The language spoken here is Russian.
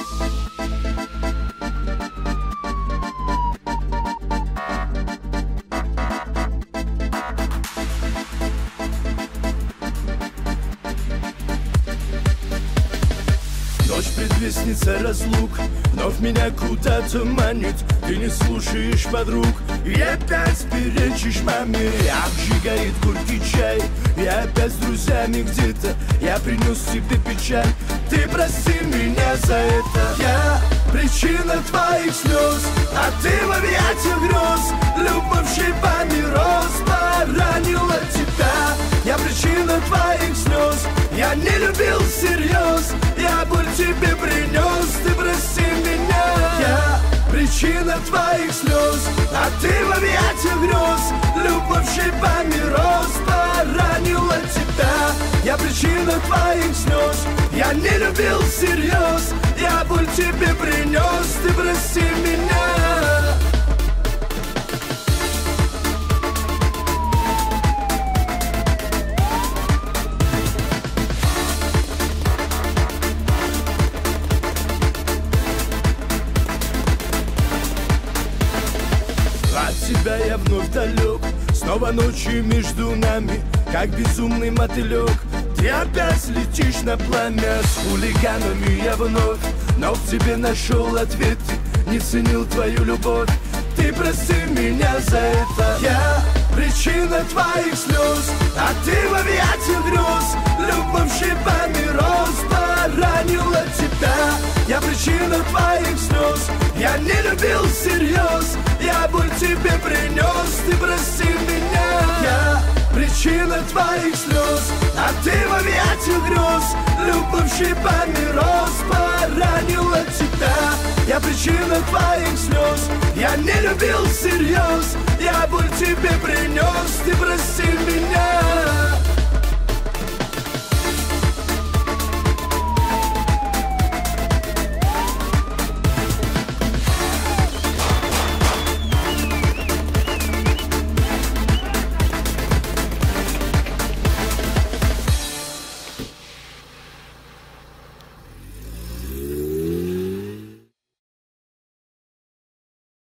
Ночь предвестница разлук, вновь меня куда-то манит. Ты не слушаешь подруг и опять перечишь маме. Обжигает горький чай, и опять с друзьями где-то я принес тебе печаль. Ты прости меня за это. Я причина твоих слез, а ты в объятиях грез. Любовь шипами роз поранила тебя. Я причина твоих слез, я не любил всерьез. Я боль тебе принес, ты прости меня. Я причина твоих слез, а ты в объятиях грез. Любовь шипами роз поранила тебя. Я причина твоих слез, я не любил всерьез. Я боль тебе принес, ты прости меня. От тебя я вновь далек, снова ночью между нами, как безумный мотылек. Ты опять летишь на пламя с хулиганами я вновь, но в тебе нашел ответы, не ценил твою любовь. Ты прости меня за это. Я причина твоих слез, а ты в объятиях грез. Любовь шипами роз поранила тебя. Я причина твоих слез, я не любил всерьез. Я боль тебе принес, ты прости меня. Я причина твоих слез, а ты в объятиях грез. Любовь шипами роз поранила тебя. Я причина твоих слез, я не любил всерьез. Я боль тебе принес.